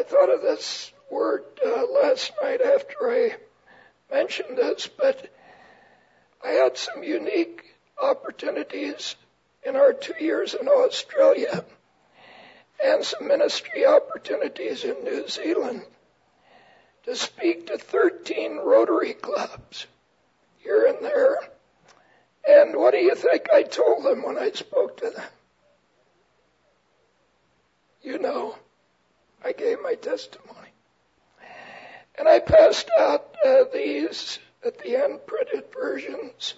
I thought of this word last night after I mentioned this, but I had some unique opportunities in our 2 years in Australia and some ministry opportunities in New Zealand to speak to 13 Rotary clubs here and there. And what do you think I told them when I spoke to them? You know, I gave my testimony. And I passed out these at the end, printed versions.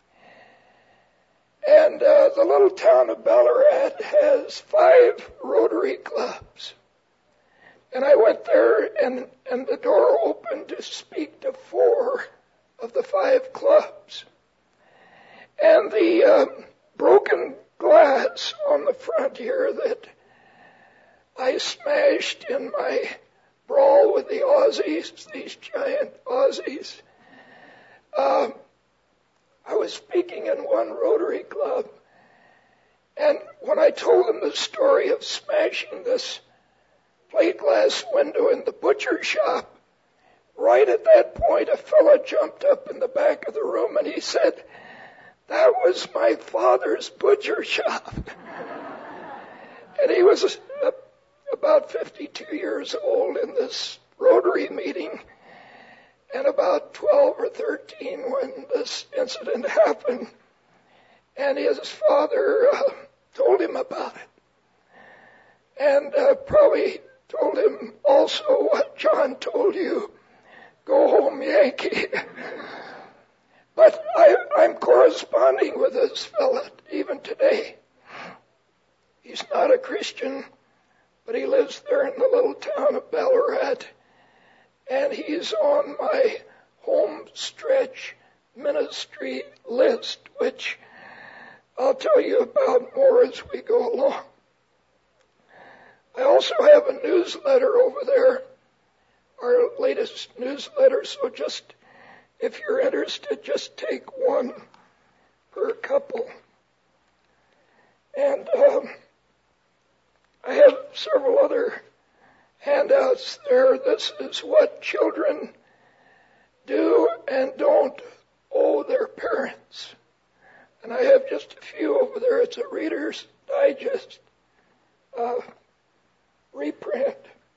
And the little town of Ballarat has 5 Rotary clubs. And I went there, and the door opened to speak to 4 of the 5 clubs. And the broken glass on the front here that I smashed in my brawl with the Aussies, these giant Aussies. I was speaking in one Rotary club, and when I told them the story of smashing this plate glass window in the butcher shop, right at that point a fellow jumped up in the back of the room and he said, "That was my father's butcher shop." And he was about 52 years old in this Rotary meeting, and about 12 or 13 when this incident happened. And his father told him about it, and probably told him also what John told you, "Go home, Yankee." But I'm corresponding with this fella even today. He's not a Christian, but he lives there in the little town of Ballarat, and he's on my home stretch ministry list, which I'll tell you about more as we go along. I also have a newsletter over there, our latest newsletter, so just if you're interested, just take one per couple. And I have several other handouts there. This is what children do and don't owe their parents. And I have just a few over there. It's a Reader's Digest reprint.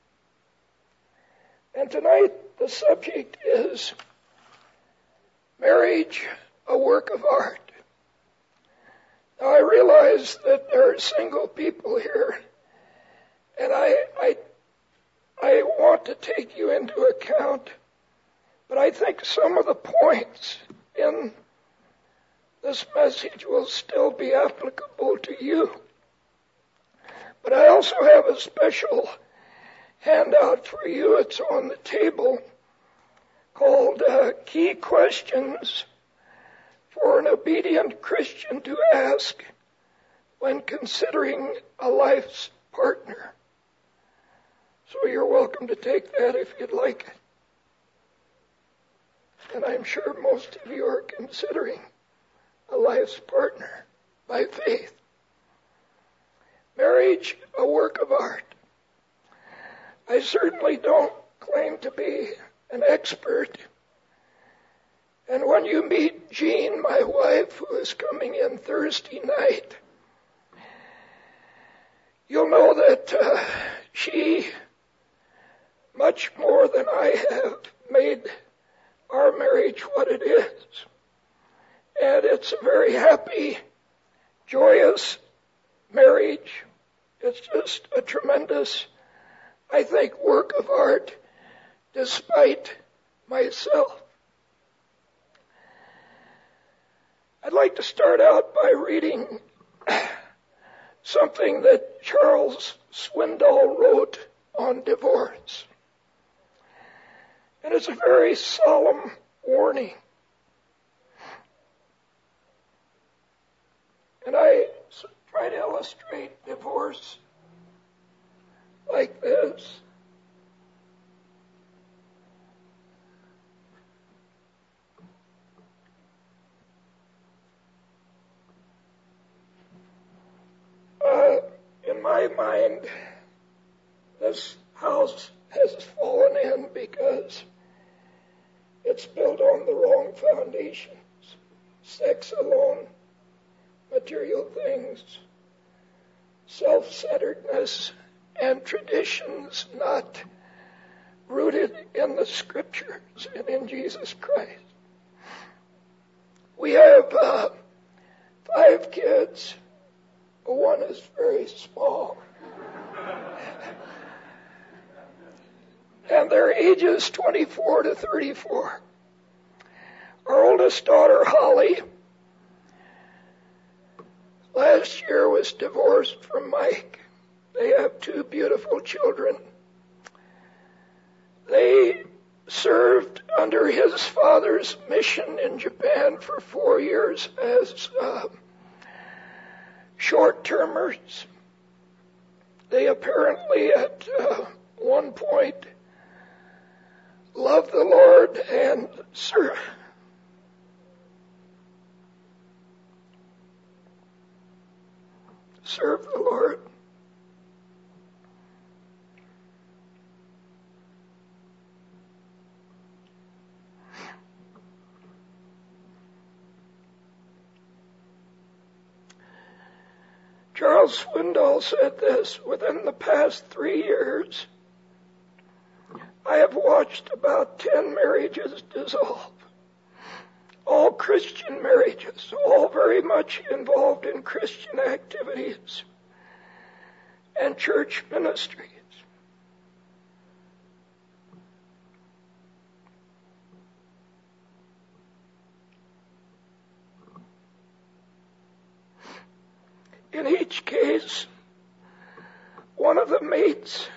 And tonight the subject is marriage, a work of art. Now I realize that there are single people here, and I want to take you into account, but I think some of the points in this message will still be applicable to you. But I also have a special handout for you. It's on the table, called Key Questions for an Obedient Christian to Ask when Considering a Life's Partner. So you're welcome to take that if you'd like it. And I'm sure most of you are considering a life's partner by faith. Marriage, a work of art. I certainly don't claim to be an expert. And when you meet Jean, my wife, who is coming in Thursday night, you'll know that she, much more than I have, made our marriage what it is. And it's a very happy, joyous marriage. It's just a tremendous, I think, work of art, despite myself. I'd like to start out by reading something that Charles Swindoll wrote on divorce. And it's a very solemn warning. And I try to illustrate divorce like this. In my mind, this house has fallen in because it's built on the wrong foundations. Sex alone, material things, self-centeredness, and traditions not rooted in the Scriptures and in Jesus Christ. We have 5 kids. One is very small. And their ages 24 to 34. Our oldest daughter, Holly, last year was divorced from Mike. They have 2 beautiful children. They served under his father's mission in Japan for 4 years as short-termers. They apparently at one point loved the Lord and served the Lord. Charles Swindoll said this: within the past 3 years, I have watched about 10 marriages dissolve. All Christian marriages, all very much involved in Christian activities and church ministries. In each case, one of the mates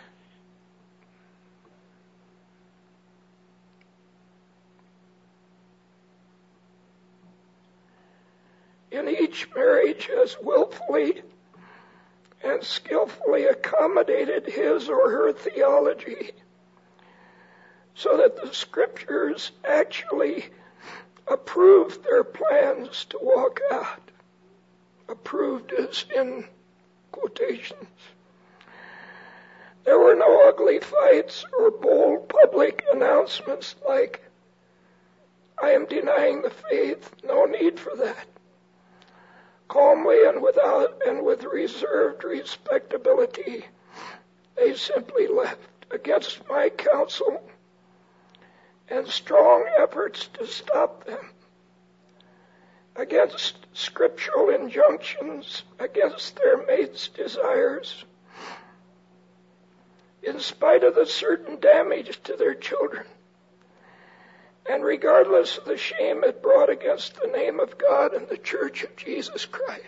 in each marriage has willfully and skillfully accommodated his or her theology so that the Scriptures actually approved their plans to walk out. Approved is in quotations. There were no ugly fights or bold public announcements like, I am denying the faith. No need for that. Calmly and with reserved respectability, they simply left against my counsel and strong efforts to stop them, against scriptural injunctions, against their mates' desires, in spite of the certain damage to their children, and regardless of the shame it brought against the name of God and the Church of Jesus Christ.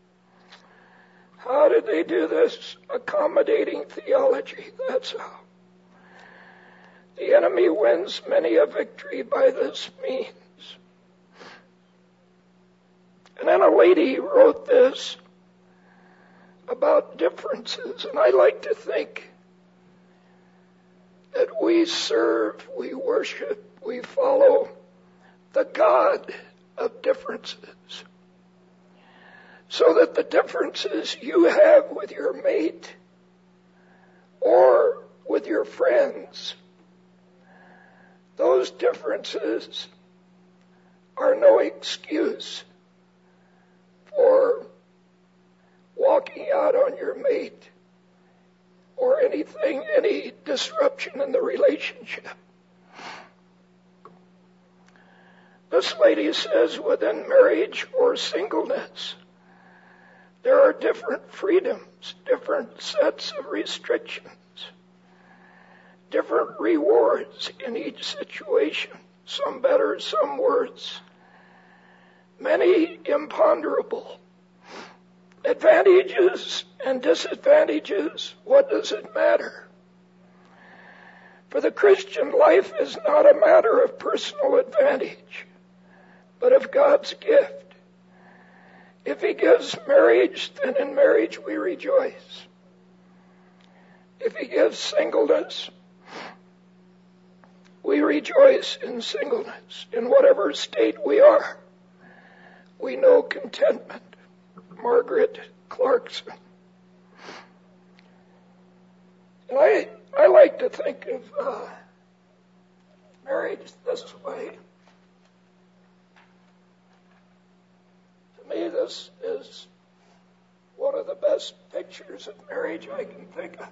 How did they do this? Accommodating theology, that's how. The enemy wins many a victory by this means. And then a lady wrote this about differences, and I like to think that we serve, we worship, we follow the God of differences. So that the differences you have with your mate or with your friends, those differences are no excuse for walking out on your mate or anything, any disruption in the relationship. This lady says within marriage or singleness, there are different freedoms, different sets of restrictions, different rewards in each situation, some better, some worse, many imponderable. Advantages and disadvantages, what does it matter? For the Christian, life is not a matter of personal advantage, but of God's gift. If He gives marriage, then in marriage we rejoice. If He gives singleness, we rejoice in singleness. In whatever state we are, we know contentment. Margaret Clarkson. And I like to think of marriage this way. To me, this is one of the best pictures of marriage I can think of.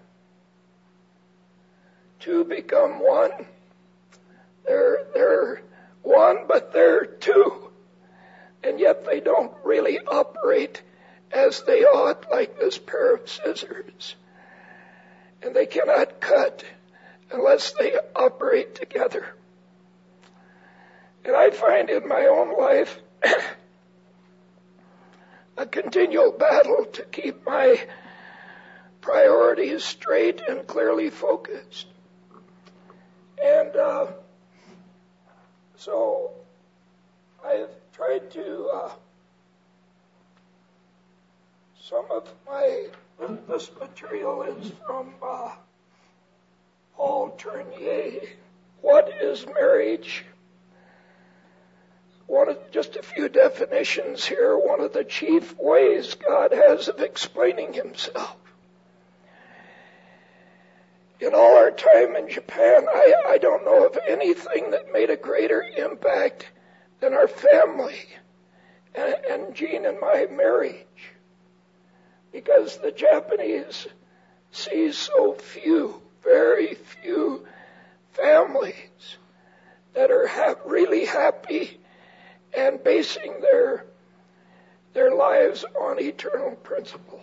Two become one. They're one, but they're two. And yet they don't really operate as they ought, like this pair of scissors. And they cannot cut unless they operate together. And I find in my own life a continual battle to keep my priorities straight and clearly focused. And so I've tried to, some of this material is from Paul Tournier. What is marriage? Just a few definitions here. One of the chief ways God has of explaining himself. In all our time in Japan, I don't know of anything that made a greater impact than our family and Jean and my marriage. Because the Japanese see so few, very few families that are really happy and basing their lives on eternal principles.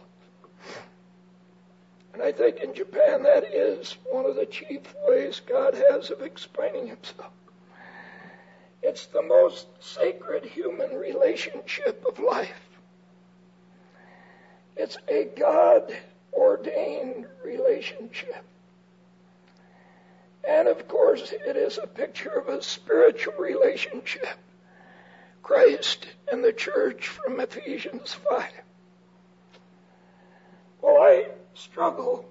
And I think in Japan that is one of the chief ways God has of explaining himself. It's the most sacred human relationship of life. It's a God-ordained relationship. And of course, it is a picture of a spiritual relationship. Christ and the church from Ephesians 5. Well, I struggle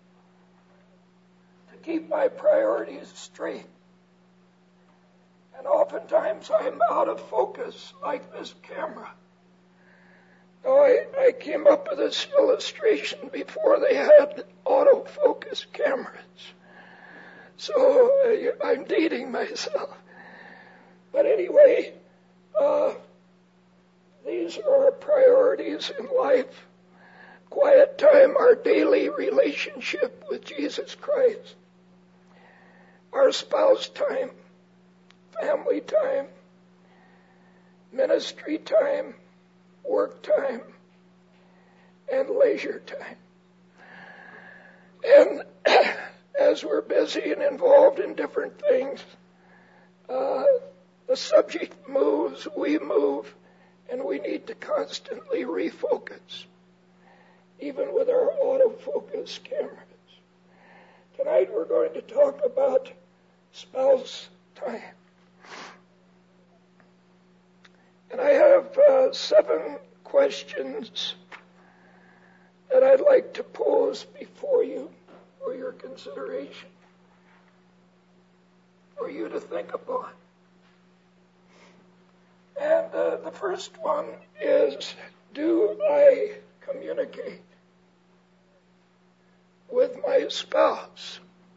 to keep my priorities straight. And oftentimes I'm out of focus, like this camera. Now, I came up with this illustration before they had autofocus cameras. So I'm dating myself. But anyway, these are our priorities in life. Quiet time, our daily relationship with Jesus Christ. Our spouse time, family time, ministry time, work time, and leisure time. And as we're busy and involved in different things, the subject moves, we move, and we need to constantly refocus, even with our autofocus cameras. Tonight we're going to talk about spouse time. And I have 7 questions that I'd like to pose before you for your consideration, for you to think upon. And the first one is, do I communicate with my spouse?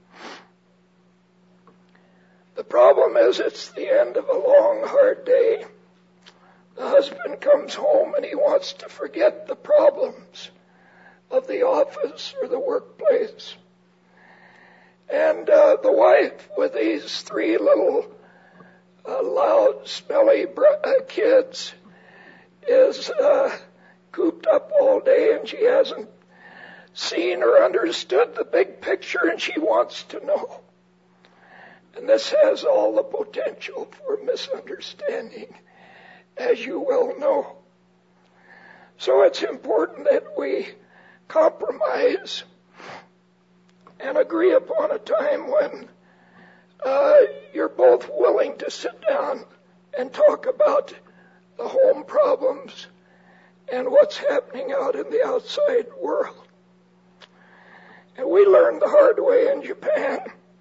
The problem is it's the end of a long, hard day. The husband comes home and he wants to forget the problems of the office or the workplace. And the wife, with these 3 little loud, smelly kids, is cooped up all day, and she hasn't seen or understood the big picture, and she wants to know. And this has all the potential for misunderstanding, as you well know. So it's important that we compromise and agree upon a time when you're both willing to sit down and talk about the home problems and what's happening out in the outside world. And we learned the hard way in Japan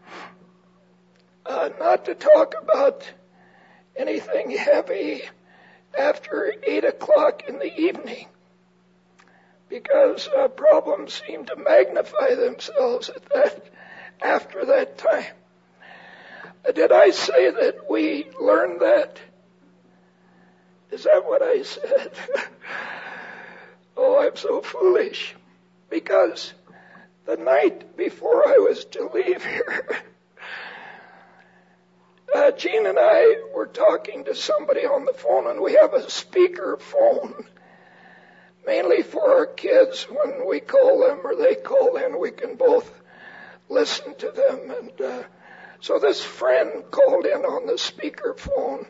not to talk about anything heavy after 8 o'clock in the evening, because problems seem to magnify themselves after that time. Did I say that we learned that? Is that what I said? Oh, I'm so foolish. Because the night before I was to leave here, Jean and I were talking to somebody on the phone, and we have a speaker phone, mainly for our kids. When we call them or they call in, we can both listen to them. And so this friend called in on the speaker phone,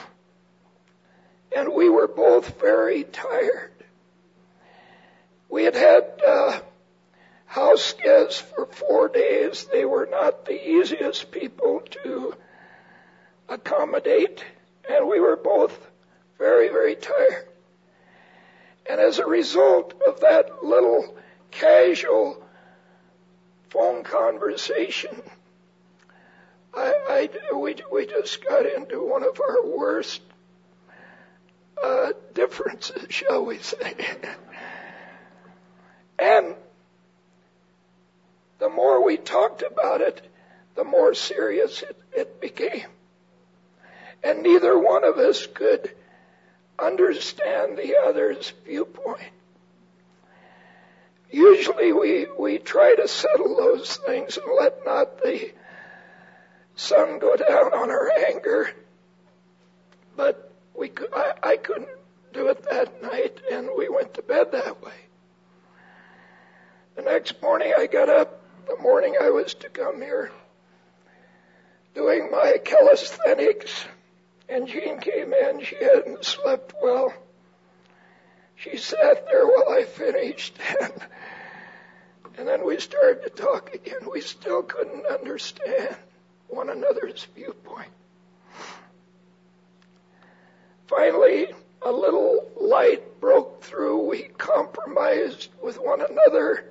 and we were both very tired. We had had house guests for 4 days. They were not the easiest people to accommodate, and we were both very, very tired. And as a result of that little casual phone conversation, we just got into one of our worst differences, shall we say. And the more we talked about it, the more serious it became. And neither one of us could understand the other's viewpoint. Usually we try to settle those things and let not the sun go down on our anger. But I couldn't do it that night, and we went to bed that way. The next morning I got up, the morning I was to come here, doing my calisthenics, and Jean came in. She hadn't slept well. She sat there while I finished, and then we started to talk again. We still couldn't understand one another's viewpoint. Finally, a little light broke through. We compromised with one another.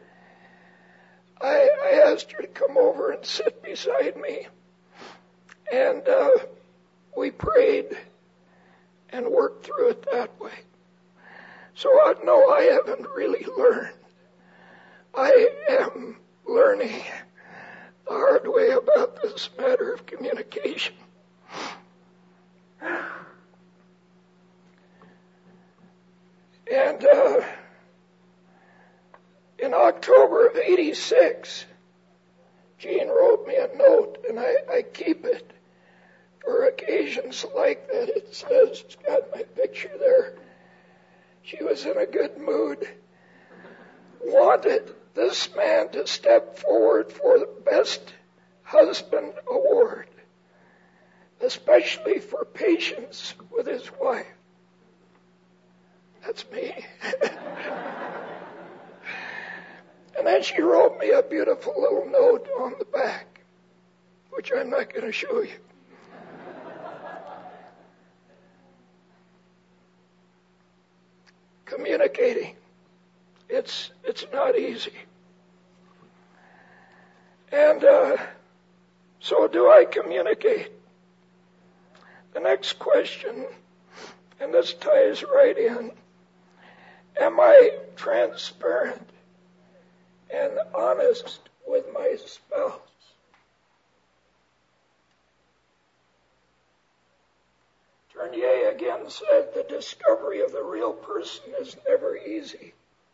I asked her to come over and sit beside me, and we prayed and worked through it that way. So no, I haven't really learned. I am learning the hard way about this matter of communication. And in October of '86, Jean wrote me a note, and I keep it for occasions like that. It says, it's got my picture there. She was in a good mood. Wanted this man to step forward for the Best Husband Award, especially for patience with his wife. That's me. And then she wrote me a beautiful little note on the back, which I'm not going to show you. Communicating. It's not easy. And so do I communicate? The next question, and this ties right in, am I transparent and honest with my spouse? Tournier again said the discovery of the real person is never easy.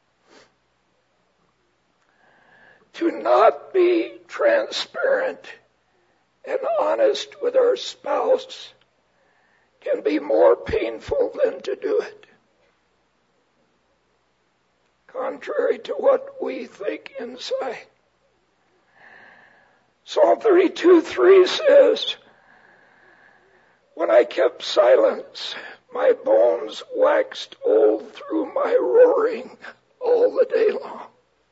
To not be transparent and honest with our spouse can be more painful than to do it. Contrary to what we think inside. Psalm 32:3 says, when I kept silence, my bones waxed old through my roaring all the day long.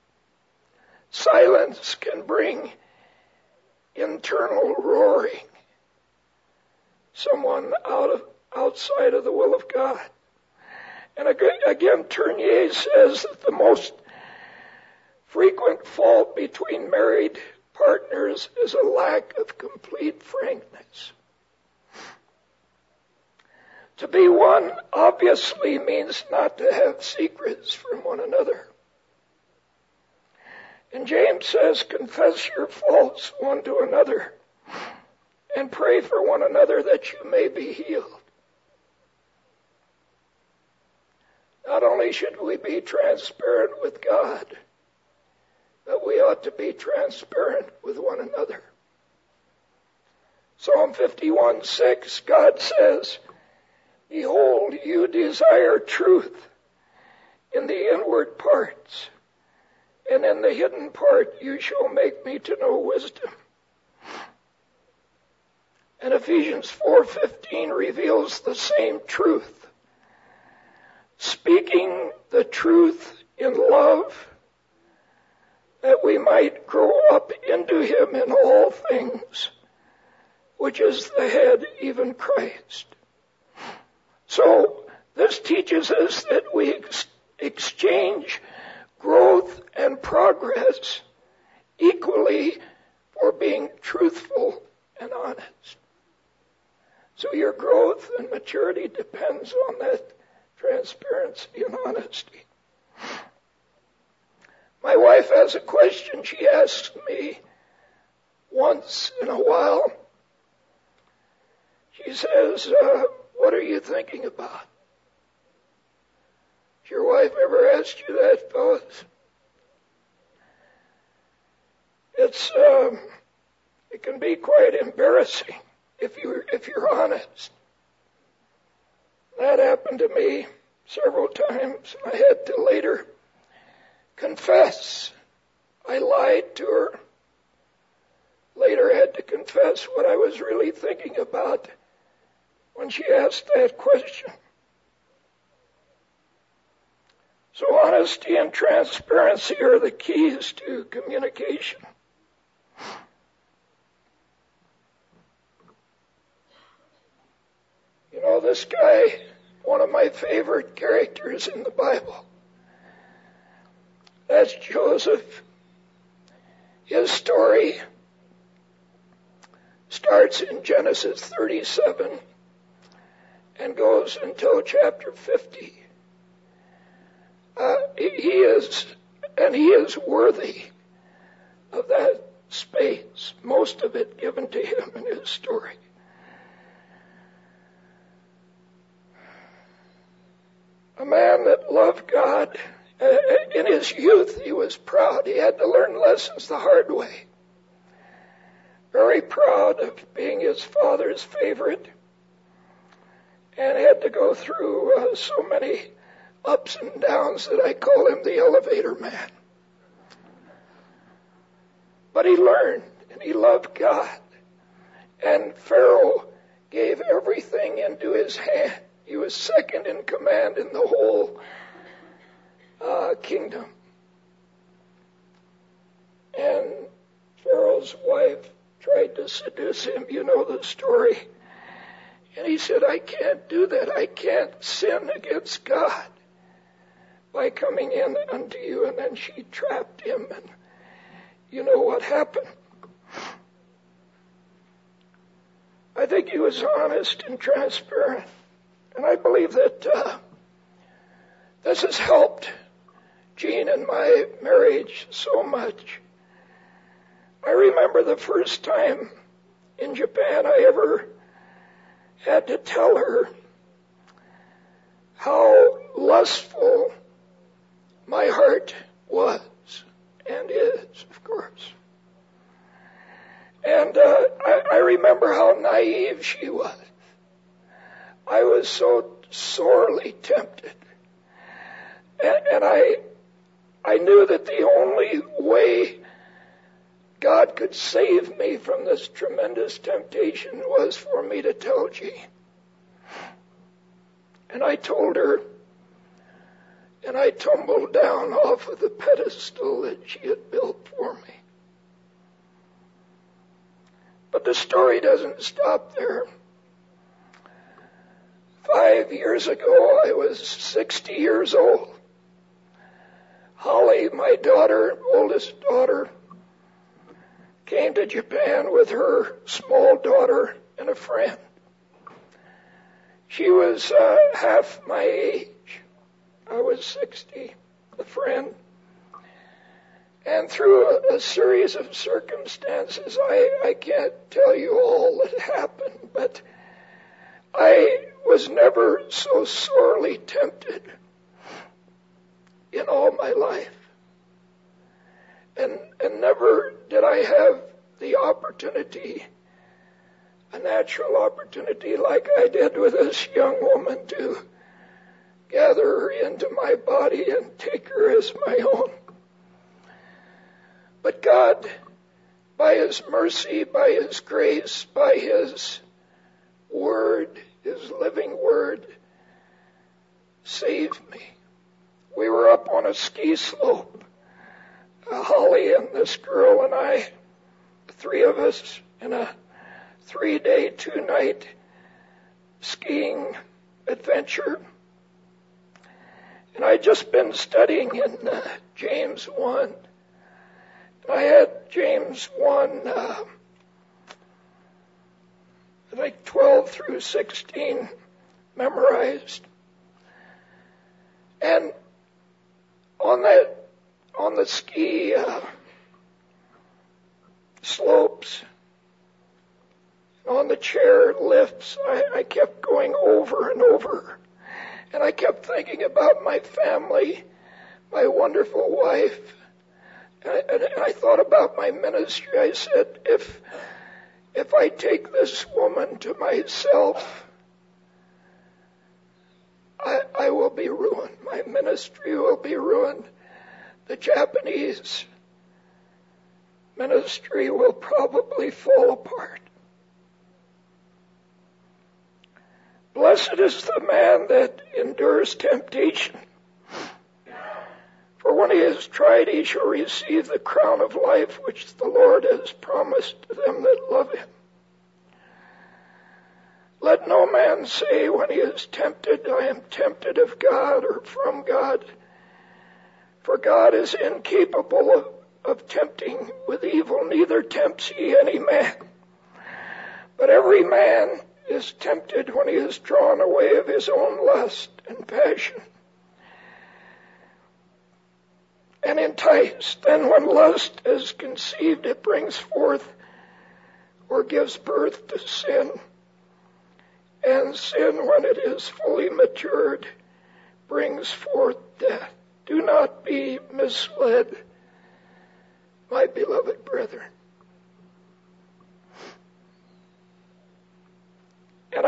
Silence can bring internal roaring, someone outside of the will of God. And again, Tournier says that the most frequent fault between married partners is a lack of complete frankness. To be one obviously means not to have secrets from one another. And James says, confess your faults one to another and pray for one another that you may be healed. Not only should we be transparent with God, but we ought to be transparent with one another. Psalm 51:6, God says, behold, you desire truth in the inward parts, and in the hidden part you shall make me to know wisdom. And Ephesians 4:15 reveals the same truth. Speaking the truth in love, that we might grow up into him in all things, which is the head, even Christ. So this teaches us that we exchange growth and progress equally for being truthful and honest. So your growth and maturity depends on that transparency and honesty. My wife has a question she asks me once in a while. She says, what are you thinking about? Has your wife ever asked you that, fellas? It can be quite embarrassing if you're honest. That happened to me several times. I had to later confess. I lied to her. Later had to confess what I was really thinking about when she asked that question. So honesty and transparency are the keys to communication. You know, this guy, one of my favorite characters in the Bible, that's Joseph. His story starts in Genesis 37 and goes until chapter 50. He is worthy of that space, most of it given to him in his story. A man that loved God. In his youth, he was proud. He had to learn lessons the hard way. Very proud of being his father's favorite, and had to go through so many ups and downs that I call him the elevator man. But he learned, and he loved God. And Pharaoh gave everything into his hand. He was second in command in the whole kingdom. And Pharaoh's wife tried to seduce him. You know the story. And he said, I can't do that. I can't sin against God by coming in unto you. And then she trapped him, and you know what happened. I think he was honest and transparent. And I believe that this has helped Jean and my marriage so much. I remember the first time in Japan I ever had to tell her how lustful my heart was and is, of course. And I remember how naive she was. I was so sorely tempted. And I knew that the only way God could save me from this tremendous temptation was for me to tell Jean. And I told her, and I tumbled down off of the pedestal that she had built for me. But the story doesn't stop there. 5 years ago, I was 60 years old. Holly, my daughter, oldest daughter, came to Japan with her small daughter and a friend. She was half my age. I was 60, the friend. And through a series of circumstances, I can't tell you all that happened, but I was never so sorely tempted in all my life. And never did I have the opportunity, a natural opportunity like I did with this young woman, to gather her into my body and take her as my own. But God, by His mercy, by His grace, by His Word, His living Word, saved me. We were up on a ski slope, Holly and this girl and I, the three of us, in a 3-day, 2-night skiing adventure. And I'd just been studying in James 1. I had James 1, like 12 through 16 memorized. And on the ski slopes, on the chair lifts, I kept going over and over. And I kept thinking about my family, my wonderful wife. And I thought about my ministry. I said, if I take this woman to myself, I will be ruined. My ministry will be ruined. The Japanese ministry will probably fall apart. Blessed is the man that endures temptation. For when he is tried, he shall receive the crown of life which the Lord has promised to them that love Him. Let no man say when he is tempted, I am tempted of God or from God. For God is incapable of tempting with evil, neither tempts He any man. But every man is tempted when he is drawn away of his own lust and passion, and enticed. Then when lust is conceived, it brings forth or gives birth to sin. And sin, when it is fully matured, brings forth death. Do not be misled, my beloved brethren. And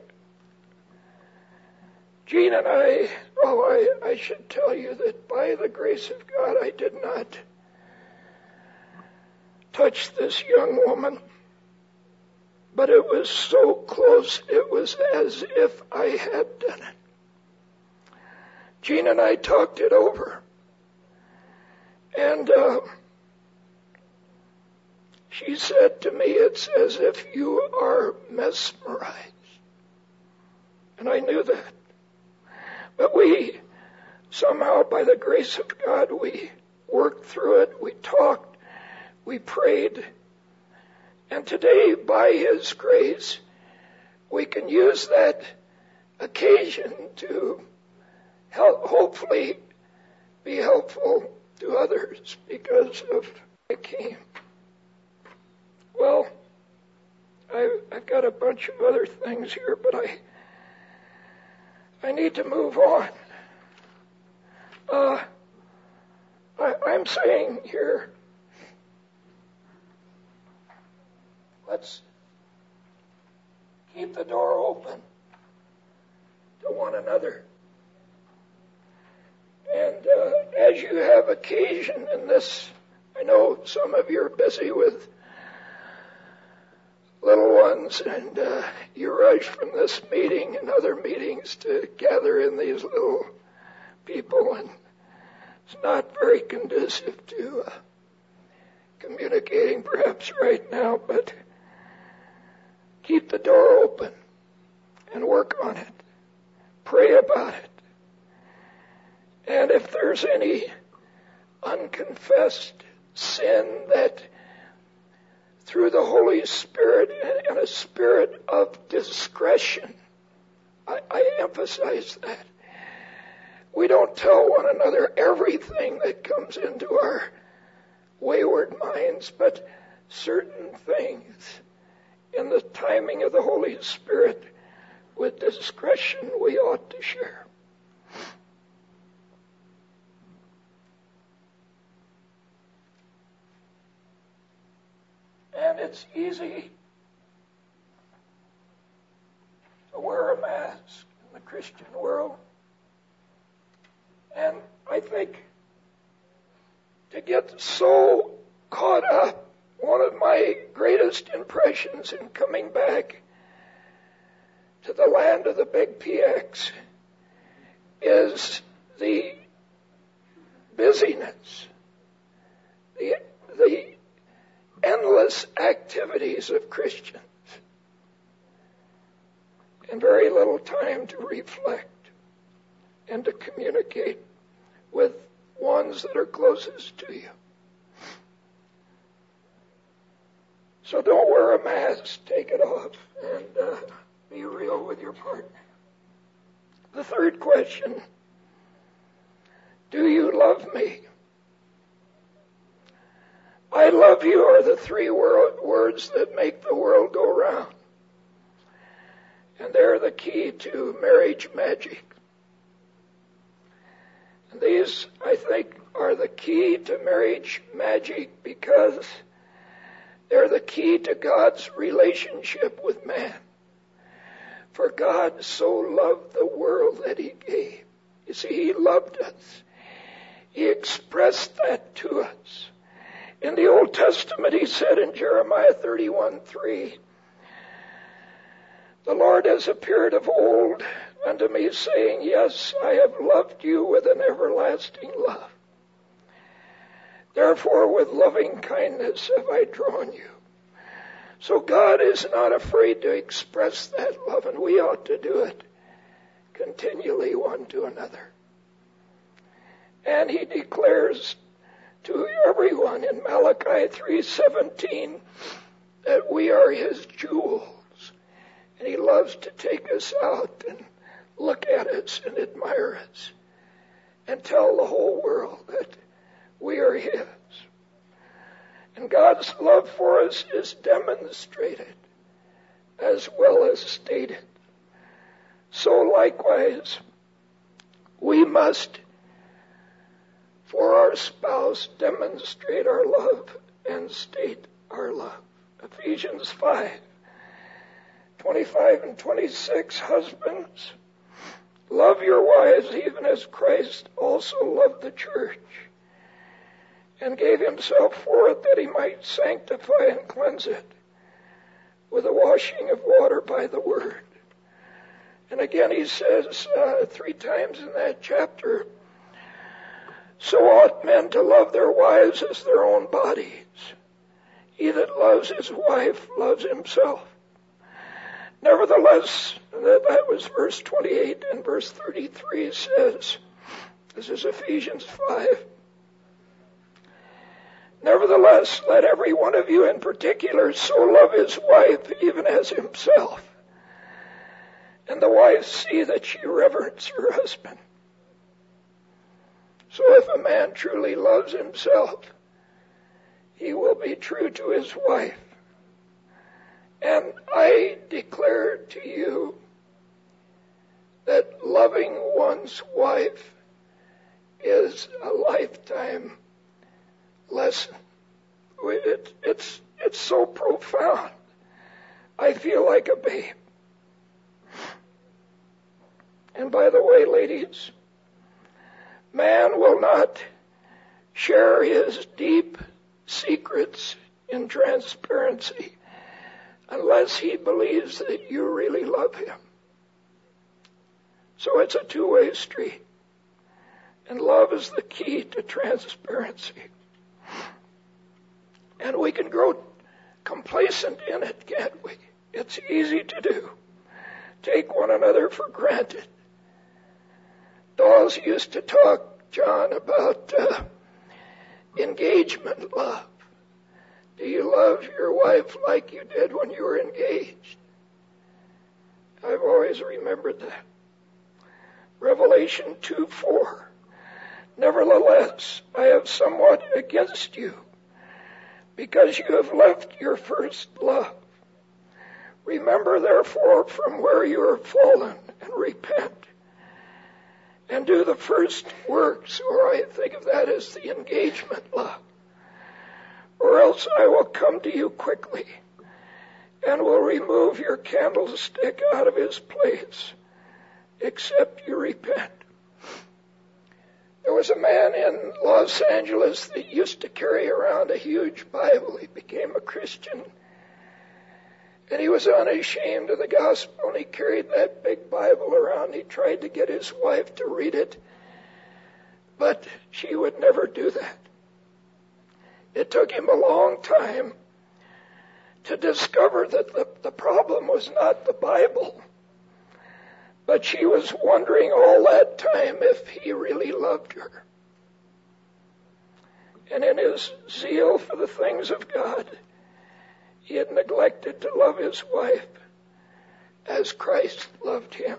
Jean and I should tell you that by the grace of God, I did not touch this young woman. But it was so close, it was as if I had done it. Jean and I talked it over. And she said to me, it's as if you are mesmerized. And I knew that. But we, somehow by the grace of God, we worked through it, we talked, we prayed. And today, by His grace, we can use that occasion to hopefully be helpful to others because of I came. Well, I've got a bunch of other things here, but I need to move on. I'm saying here, let's keep the door open to one another. And as you have occasion in this, I know some of you are busy with little ones, and you rush from this meeting and other meetings to gather in these little people, and it's not very conducive to communicating perhaps right now, but keep the door open and work on it. Pray about it. And if there's any unconfessed sin that through the Holy Spirit and a spirit of discretion, I emphasize that. We don't tell one another everything that comes into our wayward minds, but certain things in the timing of the Holy Spirit with discretion we ought to share. And it's easy to wear a mask in the Christian world. And I think to get so caught up, one of my greatest impressions in coming back to the land of the big PX is the busyness, the endless activities of Christians, and very little time to reflect and to communicate with ones that are closest to you. So don't wear a mask, take it off, and be real with your partner. The third question, do you love me? I love you are the three words that make the world go round. And they're the key to marriage magic. And these, I think, are the key to marriage magic because they're the key to God's relationship with man. For God so loved the world that he gave. You see, he loved us. He expressed that to us. In the Old Testament, he said in Jeremiah 31:3, the Lord has appeared of old unto me, saying, yes, I have loved you with an everlasting love. Therefore, with loving kindness have I drawn you. So God is not afraid to express that love, and we ought to do it continually one to another. And he declares to everyone in Malachi 3:17 that we are his jewels. And he loves to take us out and look at us and admire us and tell the whole world that we are his. And God's love for us is demonstrated as well as stated. So likewise, we must, for our spouse, demonstrate our love and state our love. Ephesians 5:25 and 26, husbands, love your wives even as Christ also loved the church and gave himself for it that he might sanctify and cleanse it with the washing of water by the word. And again he says 3 times in that chapter, so ought men to love their wives as their own bodies. He that loves his wife loves himself. Nevertheless, that was verse 28, and verse 33 says, this is Ephesians 5, nevertheless, let every one of you in particular so love his wife even as himself, and the wife see that she reverence her husband. So if a man truly loves himself, he will be true to his wife. And I declare to you that loving one's wife is a lifetime lesson. It's so profound. I feel like a babe. And by the way, ladies, man will not share his deep secrets in transparency unless he believes that you really love him. So it's a two-way street. And love is the key to transparency. And we can grow complacent in it, can't we? It's easy to do. Take one another for granted. Dawes used to talk, John, about engagement love. Do you love your wife like you did when you were engaged? I've always remembered that. Revelation 2:4. Nevertheless, I have somewhat against you, because you have left your first love. Remember, therefore, from where you are fallen, and repent, and do the first works, or I think of that as the engagement love. Or else I will come to you quickly, and will remove your candlestick out of his place, except you repent. There was a man in Los Angeles that used to carry around a huge Bible. He became a Christian, and he was unashamed of the gospel, and he carried that big Bible around. He tried to get his wife to read it, but she would never do that. It took him a long time to discover that the problem was not the Bible, but she was wondering all that time if he really loved her. And in his zeal for the things of God, he had neglected to love his wife as Christ loved him.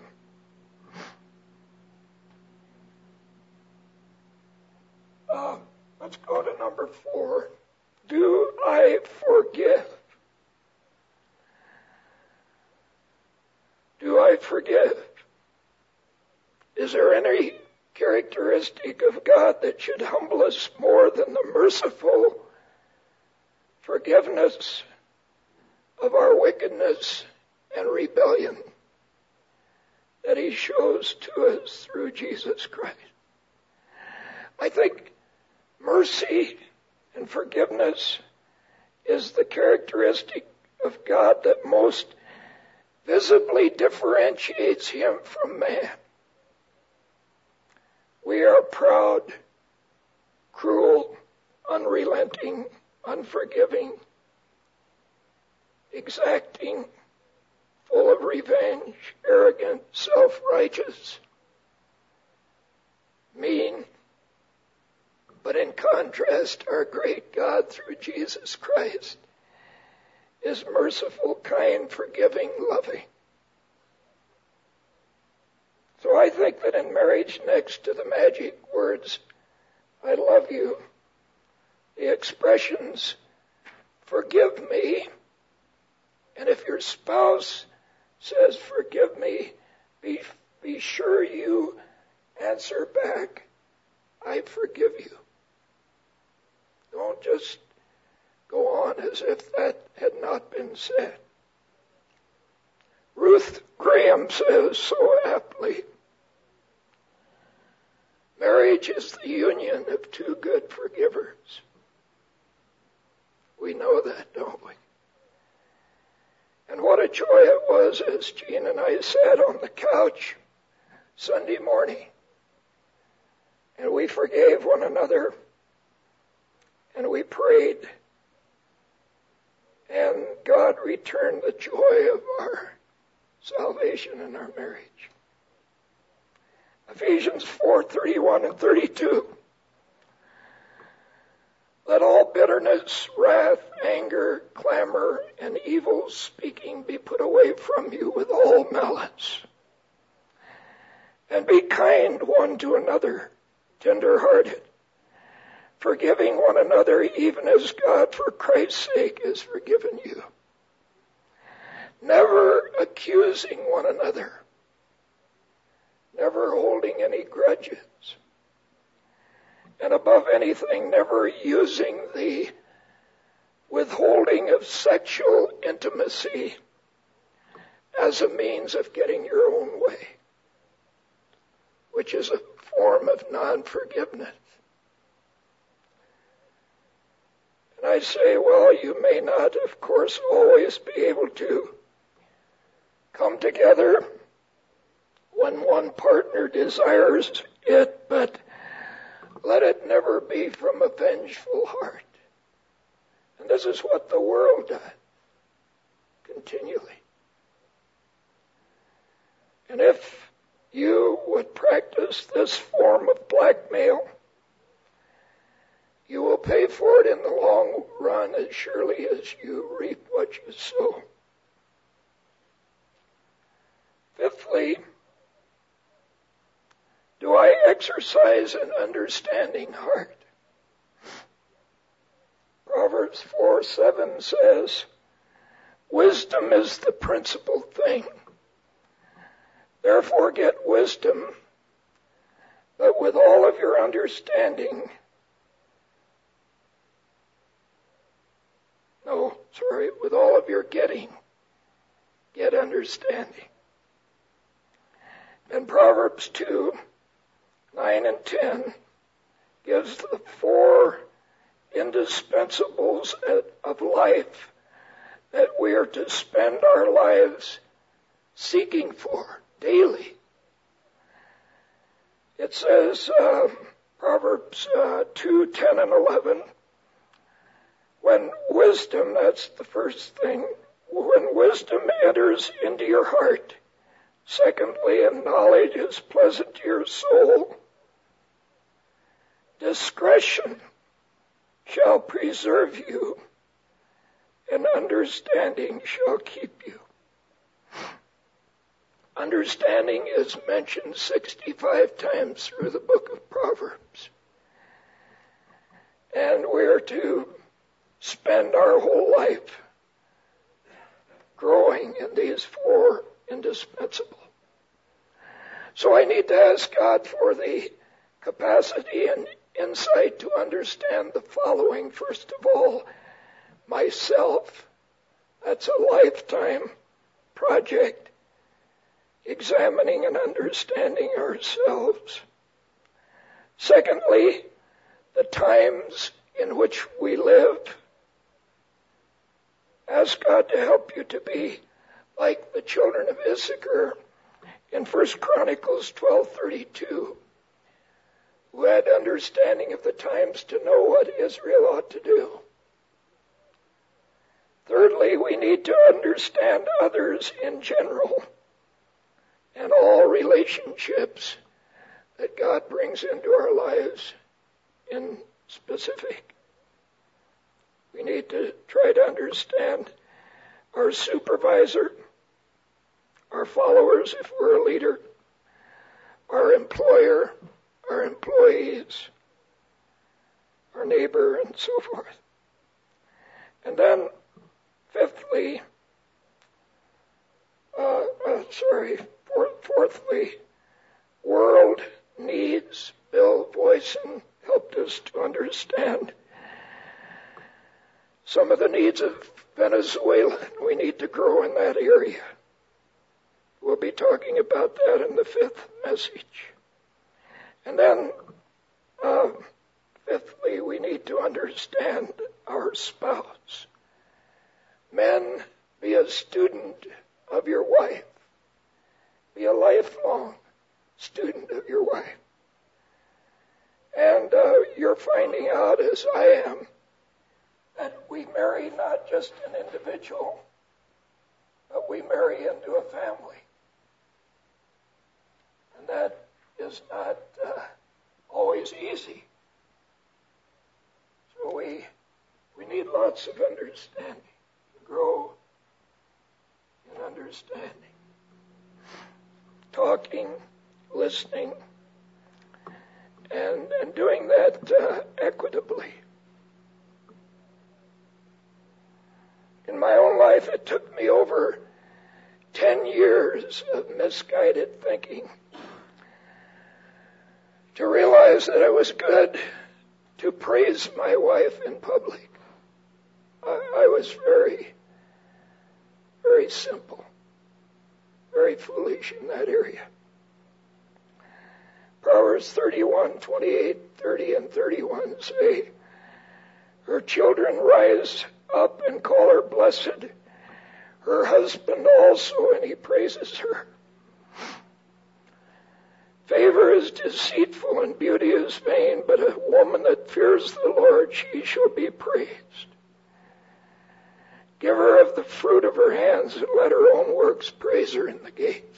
Let's go to number 4. Do I forgive? Do I forgive? Is there any characteristic of God that should humble us more than the merciful forgiveness of our wickedness and rebellion that he shows to us through Jesus Christ? I think mercy and forgiveness is the characteristic of God that most visibly differentiates him from man. We are proud, cruel, unrelenting, unforgiving, exacting, full of revenge, arrogant, self-righteous, mean. But in contrast, our great God through Jesus Christ is merciful, kind, forgiving, loving. So I think that in marriage, next to the magic words, I love you, the expressions, forgive me, and if your spouse says forgive me, be sure you answer back, I forgive you. Don't just go on as if that had not been said. Ruth Graham says so aptly, marriage is the union of two good forgivers. We know that, don't we? And what a joy it was as Jean and I sat on the couch Sunday morning, and we forgave one another, and we prayed, and God returned the joy of our salvation in our marriage. Ephesians 4:31 and 32. Let all bitterness, wrath, anger, clamor, and evil speaking be put away from you with all malice. And be kind one to another, tender-hearted, forgiving one another, even as God, for Christ's sake, has forgiven you. Never accusing one another. Never holding any grudges. And above anything, never using the withholding of sexual intimacy as a means of getting your own way, which is a form of non-forgiveness. And I say, well, you may not, of course, always be able to come together when one partner desires it, but let it never be from a vengeful heart. And this is what the world does continually. And if you would practice this form of blackmail, you will pay for it in the long run as surely as you reap what you sow. Fifthly, do I exercise an understanding heart? Proverbs Proverbs 4:7 says, wisdom is the principal thing. Therefore get wisdom, but with all of your understanding, with all of your getting, get understanding. And Proverbs 2:9 and 10 gives the 4 indispensables of life that we are to spend our lives seeking for daily. It says, Proverbs 2:10 and 11, when wisdom, that's the first thing, when wisdom enters into your heart, secondly, and knowledge is pleasant to your soul, discretion shall preserve you, and understanding shall keep you. Understanding is mentioned 65 times through the book of Proverbs. And we're to spend our whole life growing in these 4 indispensable. So I need to ask God for the capacity and insight to understand the following. First of all, myself. That's a lifetime project, examining and understanding ourselves. Secondly, the times in which we live. Ask God to help you to be like the children of Issachar in 1 Chronicles 12:32, who had understanding of the times to know what Israel ought to do. Thirdly, we need to understand others in general and all relationships that God brings into our lives in specific. We need to try to understand our supervisor, our followers if we're a leader, our employer, our employees, our neighbor, and so forth. And then, fourthly, world needs. Bill Boyson helped us to understand some of the needs of Venezuela. We need to grow in that area. We'll be talking about that in the 5th message. And then, fifthly, we need to understand our spouse. Men, be a student of your wife. Be a lifelong student of your wife. And you're finding out, as I am, that we marry not just an individual, but we marry into a family. And that is not always easy. So we need lots of understanding to grow in understanding. Talking, listening, and doing that equitably. In my own life, it took me over 10 years of misguided thinking to realize that it was good to praise my wife in public. I was very, very simple, very foolish in that area. Proverbs 31:28, 30, and 31 say, her children rise up and call her blessed, her husband also, and he praises her. Favor is deceitful and beauty is vain, but a woman that fears the Lord, she shall be praised. Give her of the fruit of her hands, and let her own works praise her in the gates.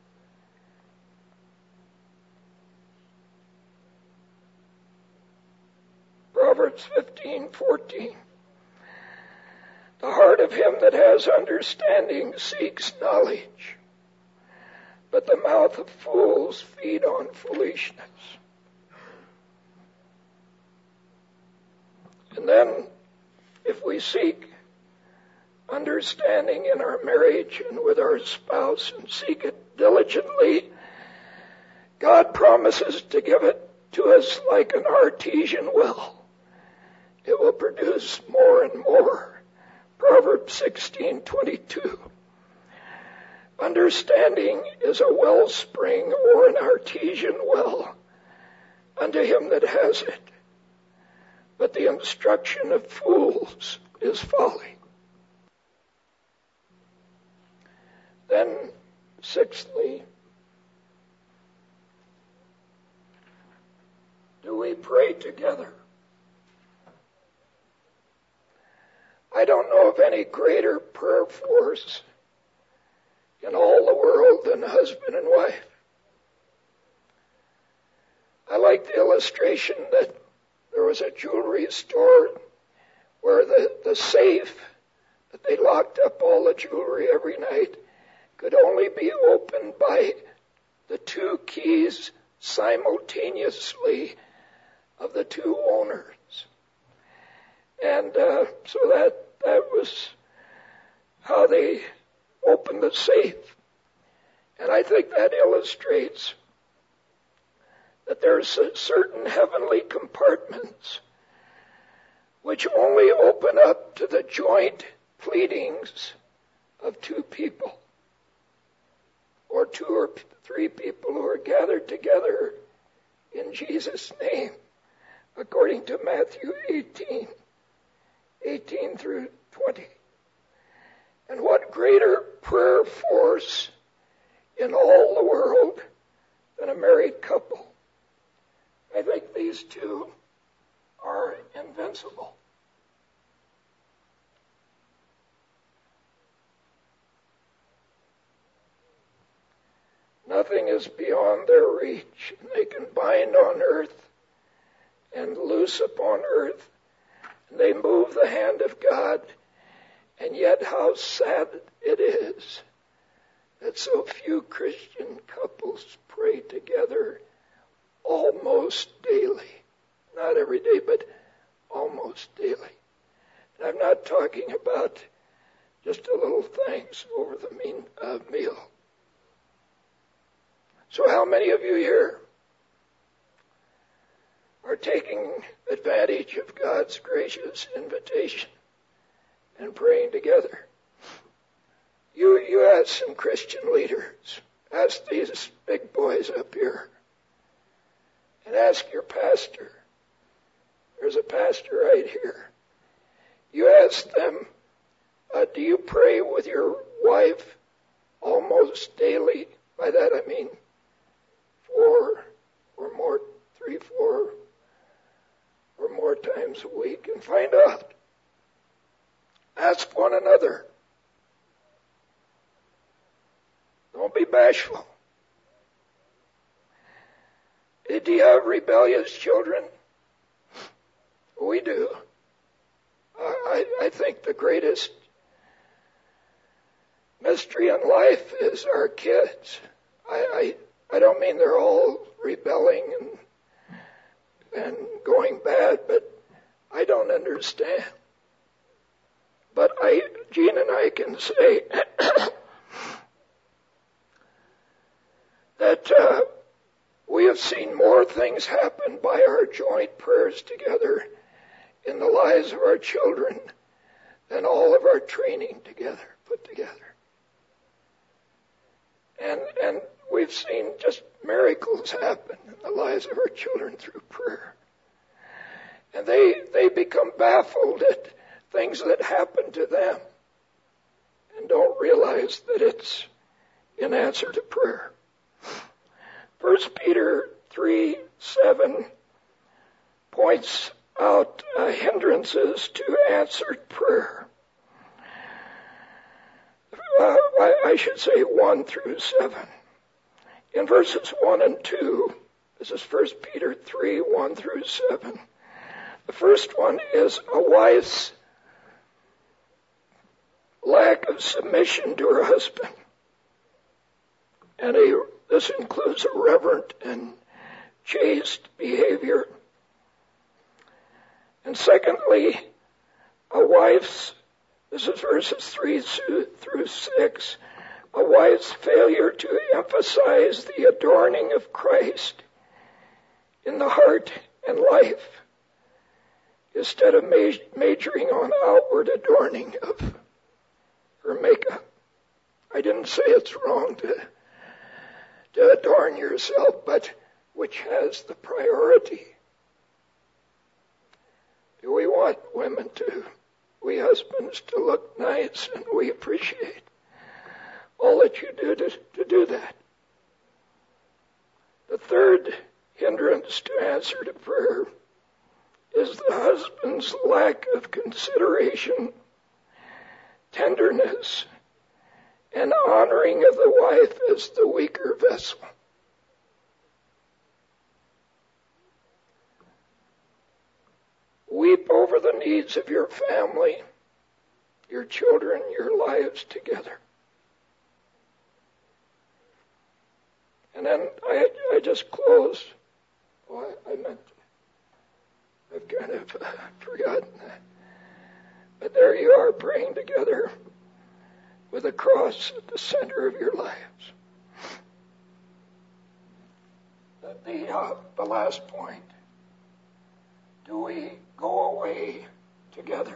Proverbs 15:14. The heart of him that has understanding seeks knowledge, but the mouth of fools feed on foolishness. And then if we seek understanding in our marriage and with our spouse and seek it diligently, God promises to give it to us like an artesian well. It will produce more and more. Proverbs 16:22. Understanding is a wellspring or an artesian well unto him that has it. But the instruction of fools is folly. Then, sixthly, do we pray together? I don't know of any greater prayer force in all the world than husband and wife. I like the illustration that there was a jewelry store where the safe that they locked up all the jewelry every night could only be opened by the two keys simultaneously of the two owners. And so that was how they opened the safe. And I think that illustrates that there's certain heavenly compartments which only open up to the joint pleadings of two people, or two or three people who are gathered together in Jesus' name, according to Matthew 18 through 20. And what greater prayer force in all the world than a married couple? I think these two are invincible. Nothing is beyond their reach. They can bind on earth and loose upon earth. And they move the hand of God. And yet how sad it is that so few Christian couples pray together almost daily. Not every day, but almost daily. And I'm not talking about just a little thanks over the meal. So how many of you here are taking advantage of God's gracious invitation and praying together? You ask some Christian leaders, ask these big boys up here, and ask your pastor. There's a pastor right here. You ask them, do you pray with your wife almost daily? By that I mean 4 or more, 3, 4 or more times a week, and find out. Ask one another. Don't be bashful. Do you have rebellious children? We do. I think the greatest mystery in life is our kids. I don't mean they're all rebelling and going bad, but I don't understand. But Jean and I can say that we have seen more things happen by our joint prayers together in the lives of our children than all of our training put together. And we've seen just miracles happen in the lives of our children through prayer. And they become baffled at things that happen to them and don't realize that it's in answer to prayer. 1 Peter 3:7 points out hindrances to answered prayer. I should say 1 through 7. In verses 1 and 2, this is 1 Peter 3:1 through 7. The first one is a wife's lack of submission to her husband. And this includes a reverent and chaste behavior. And secondly, A wife's, this is verses 3 through 6, a wife's failure to emphasize the adorning of Christ in the heart and life instead of majoring on outward adorning of her makeup. I didn't say it's wrong to adorn yourself, but which has the priority? Do we want we husbands to look nice, and we appreciate all that you do to do that? The third hindrance to answer to prayer is the husband's lack of consideration, tenderness, and honoring of the wife as the weaker vessel. Weep over the needs of your family, your children, your lives together. And then I just close. I've kind of forgotten that. But there you are praying together with a cross at the center of your lives. The last point. Do we go away together?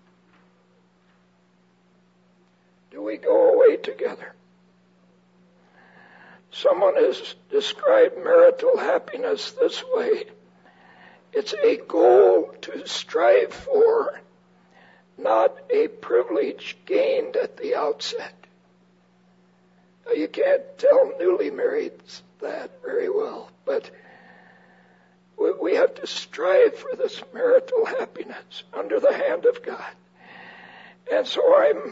Do we go away together? Someone has described marital happiness this way. It's a goal to strive for, not a privilege gained at the outset. Now, you can't tell newly marrieds that very well, but we have to strive for this marital happiness under the hand of God. And so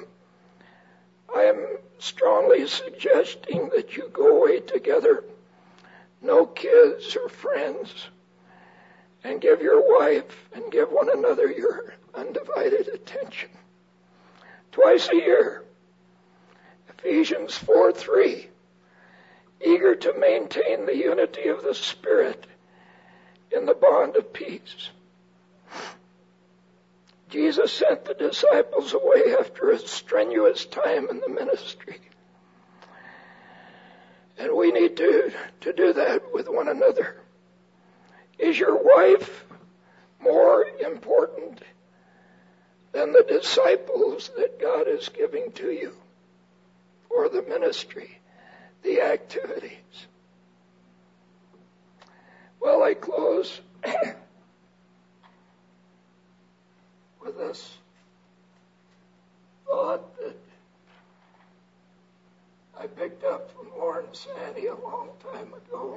I'm strongly suggesting that you go away together, no kids or friends, and give your wife and give one another your undivided attention. Twice a year. Ephesians 4:3. Eager to maintain the unity of the Spirit in the bond of peace. Jesus sent the disciples away after a strenuous time in the ministry. And we need to do that with one another. Is your wife more important than the disciples that God is giving to you? Or the ministry, the activities? Well, I close with this thought that I picked up from Warren Santee a long time ago.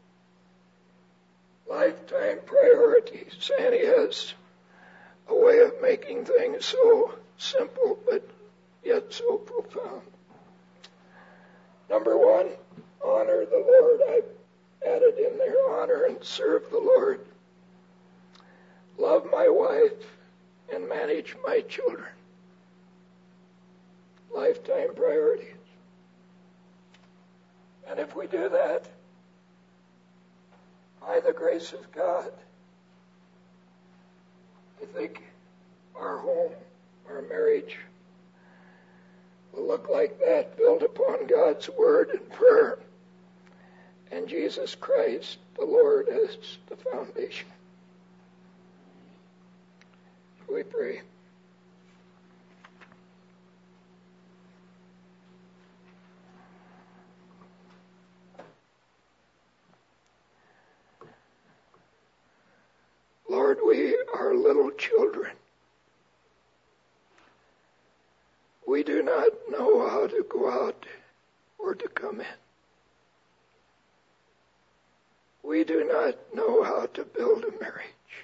Lifetime priorities. Santee has a way of making things so simple, but yet so profound. Number one, honor the Lord. I added in there, honor and serve the Lord. Love my wife and manage my children. Lifetime priorities. And if we do that, by the grace of God, I think our home, our marriage, will look like that, built upon God's Word and prayer, and Jesus Christ, the Lord, as the foundation. We pray. Lord, we are little children. We do not know how to go out or to come in. We do not know how to build a marriage.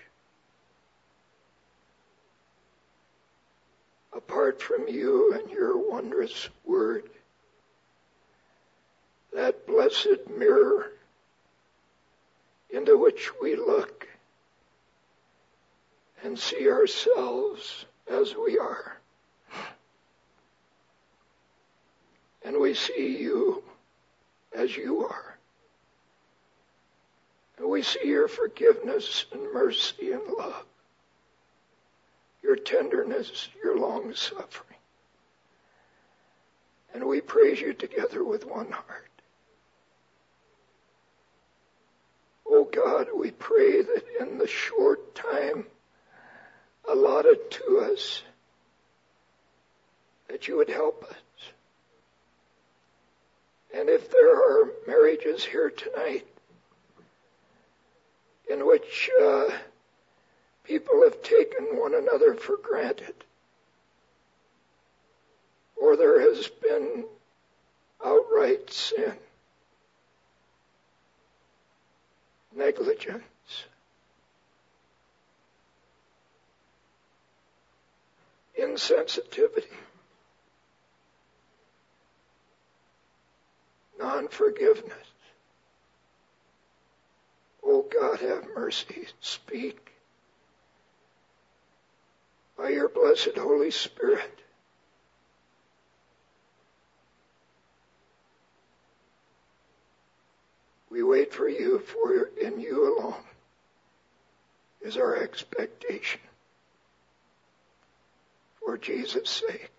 Apart from you and your wondrous word, that blessed mirror into which we look and see ourselves as we are. And we see you as you are. And we see your forgiveness and mercy and love. your tenderness, your long suffering. And we praise you together with one heart. Oh God, we pray that in the short time allotted to us, that you would help us. And if there are marriages here tonight in which people have taken one another for granted, or there has been outright sin, negligence, insensitivity, non-forgiveness. Oh God, have mercy. Speak by your blessed Holy Spirit. We wait for you, for in you alone is our expectation. For Jesus' sake.